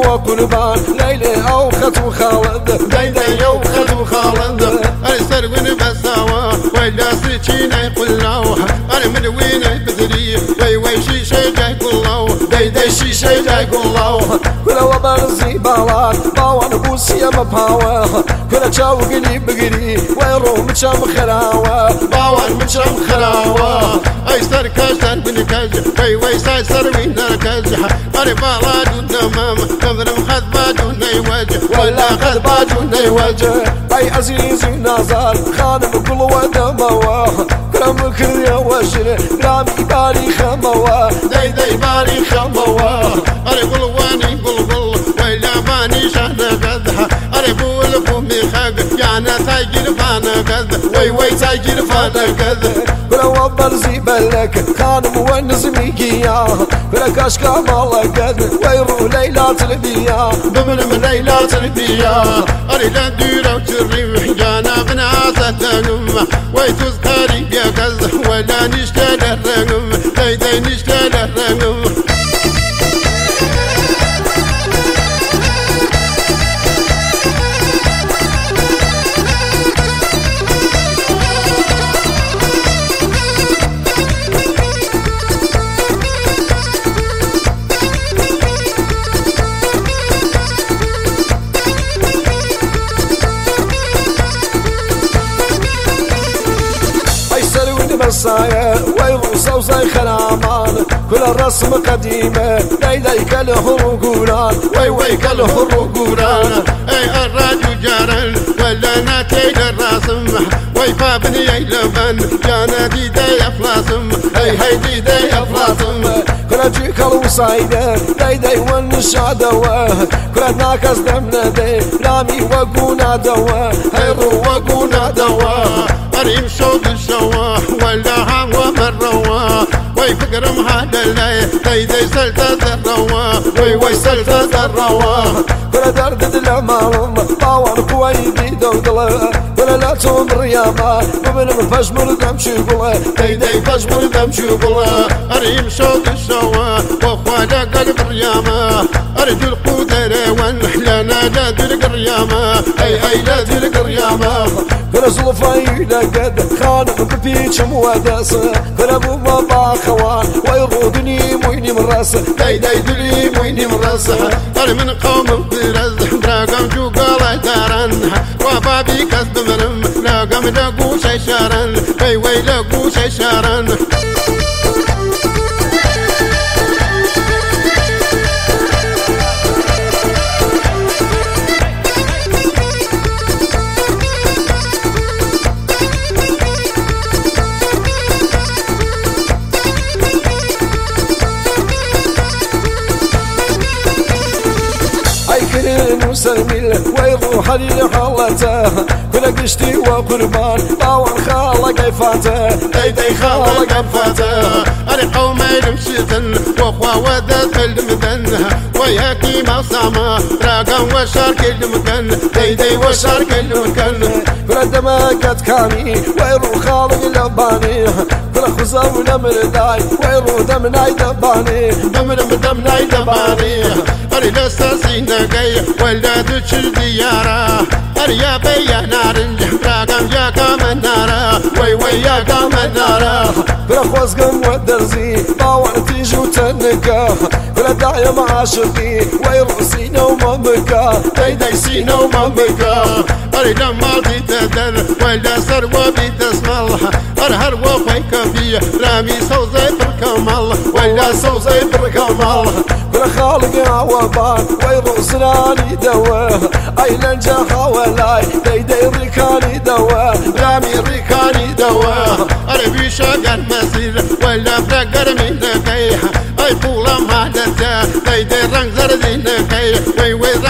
وقربان ليلى أو خطو خالد ديدي أو خطو خالد أرسل وين بسوا ويلا سكينة يقولوا أنا من وين بدري وي شي جاي يقولوا ديدي شي جاي يقولوا كل وبرزي بالات باوان بوسي مبهوا كل تشاو قلي بقلي ويرو مشام خلاوة باوان مشام خلاوة أي سركاش تربن كاج وي ساي سروين دركاج أنا بالا دون دمام كمرم خذ باجون يوجه ولا خذ باجون يوجه أي عزيزي نازل خانم كل ودموا كرم كريا وشر رامي باري خموا ديدي باري خموا أنا قلواني قلقل ويلا باني شهد قدها أنا بول فمي خاق يعني تاجر فانا قد وي تاجر فانا قد ولو برزي بلك خانم ونزميكيا ولك اشكا مالك قد ويرو ليلة تربية بمن ليلة تربية أريد الديرة وتريم جانا بناسة تنم ويتذكري بيكز ولا نشتل الرقم ديدي نشتل الرقم مسايا ويروسا وزي خلامان كل الرسم قديمة ليلي كالهرقوران وي كالهرقوران اي الراجو جارن ولا ناتي الراسم وي فابني يلبن جانا ديدي افلاسم هي ديدي افلاسم كل جيك الوصايدة ليدي والنشادوة كل ناكس دمنا دي رامي وقونا دوا هيرو وقونا دوا أريم شوق الشوا ولا هم ومروا وي فكرم هذا اللي ديدي سلطة الروا وي سلطة الروا كل درد الأمام باوان كويدي دودلا ولا لا تمر ياما ومن فجمر دمشي قلا ديدي فجمر دمشي قلا أريم شوق الشوا وخوانا قلب الرياما أرجو القدر ونحلنا لا دلق الرياما أي لا دلق الرياما كل صلفاي لقد خانم ببيتش موادسة كل أبو بابا خوان ويرودني مويني من راسه ديدي دلي مويني من راسه أنا من قوم برز براقم جو قال دارن وبابي كسب مرم لاقم لقو شيشارن وي لقو شيشارن وسلميل ويروح لحالته كل قشتي وقربان باوان خالق يفاته ديدي خالق يفاته أنا قومي مشيتن وخوا ودت المدن وياكي ما سما راقم وشارك المكان ديدي وشارك المكان كل دماغت كامي ويروح خالق لباني كل خزام نمرداي ويروح دمناي دباني دمناي دباني أنا لساسي نقاي ولا تشل ديارة أريا بيا نارنج راقم يا كامن نارا وي يا كامن نارا كل خوزقم ودرزي باوان تيجو تنكا كل دايم عاشقي ويروسينا وممكا ديدي سينا وممكا أري لما بيتدل ولا سروا بيتسمل أرهر وفيك فيه رامي سوزي بركمال ولا سوزي بركمال كل خالق عوابان ويروسنا لي دواه أي لنجا حوالي ديدي ريكاني دواه رامي ريكاني دواه أري بيشاقر مسير ولا فرقر من نكيح أي بولا مهدتا ديدي رنگ زردي نكيح وي